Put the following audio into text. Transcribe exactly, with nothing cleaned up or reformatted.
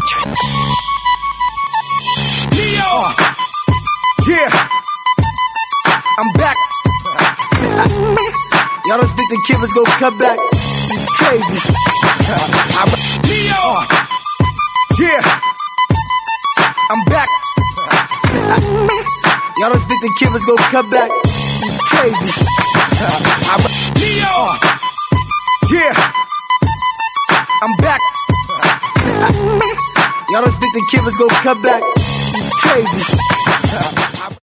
Neo! Yeah! I'm back! Y'all don't think the kid was gonna come back? He's crazy. I'm Neo! Yeah! I'm back! Y'all don't think the kid was gonna come back? He's crazy. I'm Neo! Yeah! I'm back! Y'all don't think the kid was gonna come back? He's crazy.